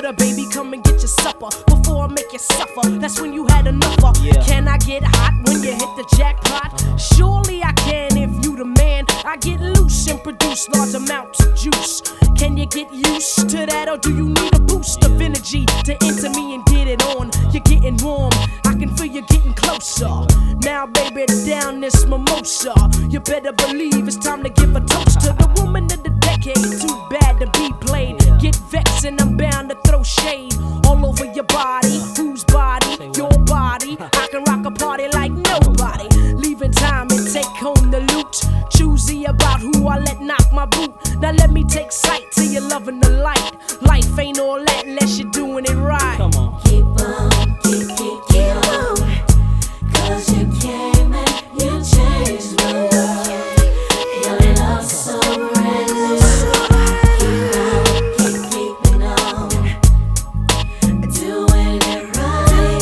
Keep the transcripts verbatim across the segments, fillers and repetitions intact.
water, baby, come and get your supper before I make you suffer. That's when you had enough of. Yeah. Can I get hot when you hit the jackpot? Uh-huh. Surely I can if you the man. I get loose and produce large amounts of juice. Can you get used to that, or do you need a boost yeah. of energy to enter me and get it on? You're getting warm, I can feel you getting closer. Now, baby, down this mimosa. You better believe it's time to give a toast to the woman of the decade. Too bad to be played. Get vexed and I'm bound to throw shade all over your body. Whose body? Your body. I can rock a party like nobody. Leaving time and take home the loot. Choosy about who I let knock my boot. Now let me take sight till you're loving the light. Life ain't all that unless you're doing it right. Come on. Keep on, keep, keep, keep on. Cause you came and you changed my world. Your love's so reckless. Keep on, keep, keeping on. Doing it right,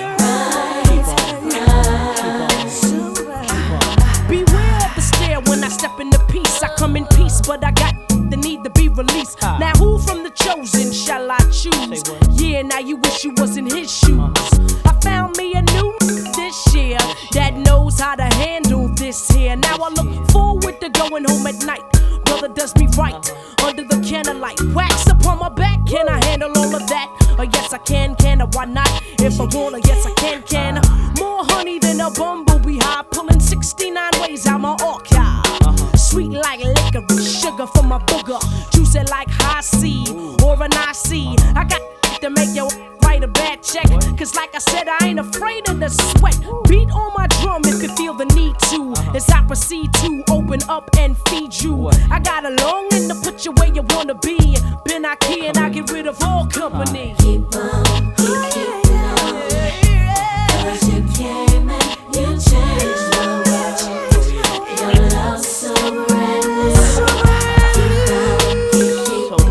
right, right. Beware of the stare when I step into peace. I come in peace, but I got the need to be released. Now who from the chosen shall I choose? Yeah, now you wish you was in his shoes. I found me a new this year that knows how to handle this here. Now I look forward to going home at night. Brother does me right under the candlelight. Wax upon my back, can I handle all of that? Uh, yes I can, can I? Why not? If I wanna, yes I can, can I? More honey than a bumblebee hive, pulling sixty-nine ways out my archive. Sweet like licorice, sugar from my booger, juicy like high C or an I C. I got to make your write a bad check, cause like I said, I ain't afraid of the sweat. Beat on my drum if you feel the need to, as I proceed to open up and feed you. I got a longing to put you where you wanna be. Been out here and I get rid of all company. Keep on, keep, keep on. Cause you came and you changed my world. Your love's so reckless. Keep on, keep, keeping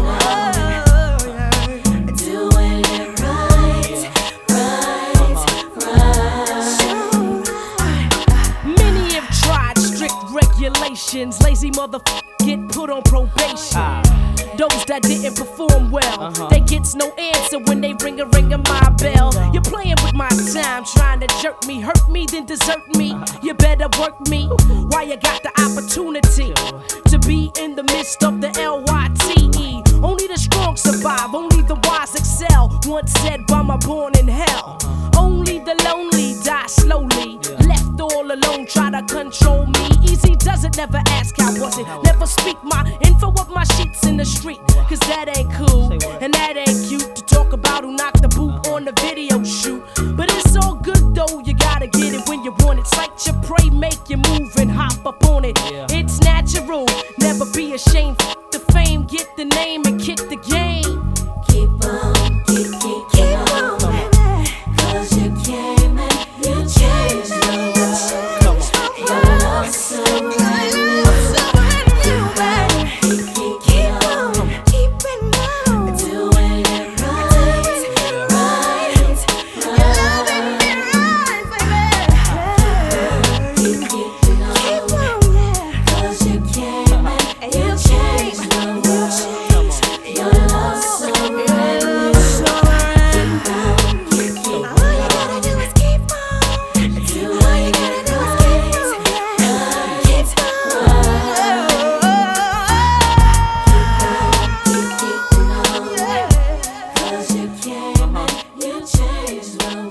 on. Doing it right, right, right. Many have tried strict regulations. Lazy motherfuckers get put on probation. Those that didn't perform well, uh-huh. they gets no answer when they ring a ring of my bell. You're playing with my time, trying to jerk me, hurt me, then desert me. You better work me while you got the opportunity to be in the midst of the L Y T E. Only the strong survive, only the wise excel. Once said by my born in hell. Only the lonely die slowly. Left all alone, try to control me. Easy does it, never ask how was it. Never speak my info of my sheets in the street, cause that ain't cool and that ain't cute to talk about who knocked the boot on the video shoot. But it's all good though, you gotta get it when you want it. Sight your prey, make you move and hop up on it. It's natural, never be ashamed. F the fame, get the name and kick the game. Keep on, keep, keep, keep on. Cause you came and you changed my world. Your love's so reckless. Keep on, keep, keep, keep on. Keeping on. Doing it right, right, right. Keep, keeping on. Cause you came and you changed my world. Your love's so reckless. Keep on, keep, keep on. All you gotta do is keep on. Do all you gotta do is keep on. Keep on. Keep on, keep, keeping on. Cause you came and you changed my world.